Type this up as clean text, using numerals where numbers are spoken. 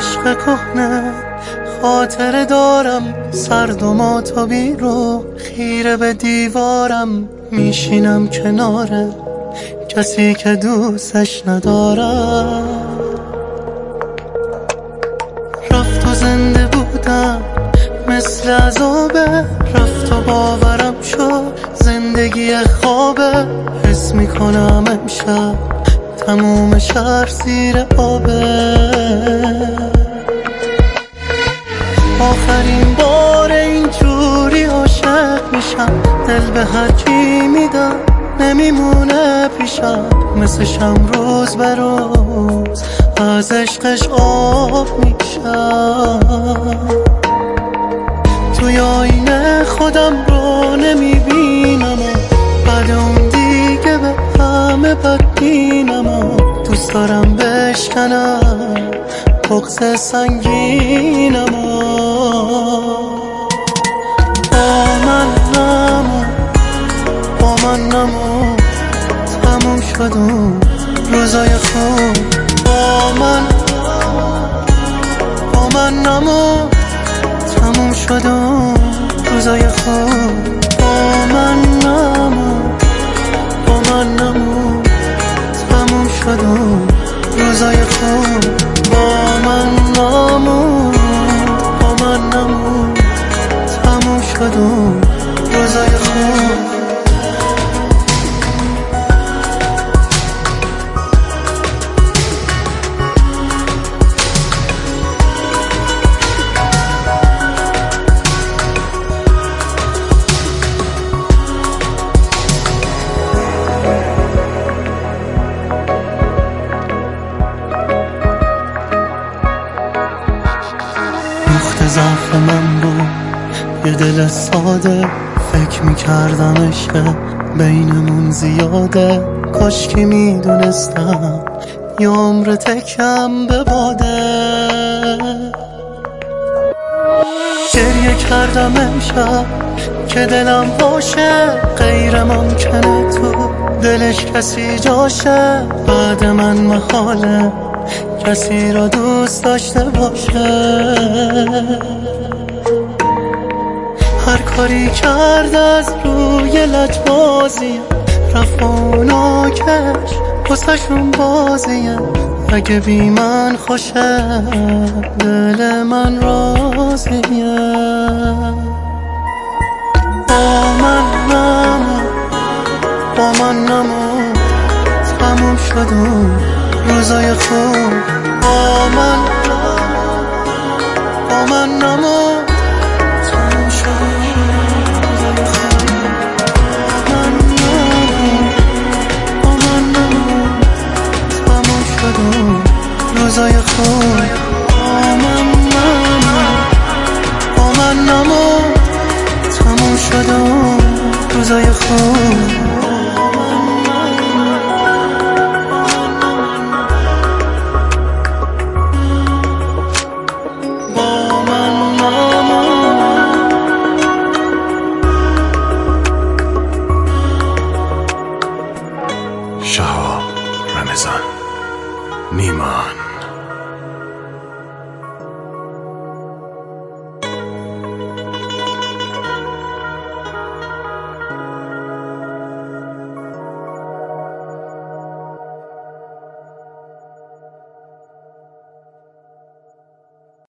عشق کهنه خاطره دارم، سرد و ماتابی رو خیره به دیوارم، میشینم کناره کسی که دوستش ندارم. رفت و زنده بودم مثل عذابه، رفت و باورم شد زندگی خوابه. حس میکنم امشب تموم شهر زیر آبه. آخرین بار اینجوری عاشق میشم، دل به هرکی میدم نمیمونه پیشم، مثل شم روز به روز از عشقش آب میشم. توی آینه خودم رو نمیبینم و بعد اون دیگه به همه بدبینم و دوست دارم بشکنم بغض سنگینم و با من نمون تموم شد اون روزای خوب. با من نمون تموم شد اون روزای خوب. با من نمون تموم شد اون روزای خوب. با من نمون تموم شد اون روزای خوب. ضعف من بود یه دل ساده، فکر میکردم عشق بینمون زیاده. کاش که میدونستم یه عمر تکم به باده. گریه کردم امشب که دلم باشه، غیر ممکنه تو دلش کسی جاشه. بعد من محاله کسی را دوست داشته باشه. هر کاری کرد از روی لجبازیه، رفت اونا کش پسشون بازیه. اگه بی من خوشه دل من راضیه. با من نمون تموم شد اون روزای خوب. با من نمون تموم شد روزای خوب. با من نمون تموم شد روزای خوب. با من نمون تموم شد روزای خوب. شهاب رمضان نیمان.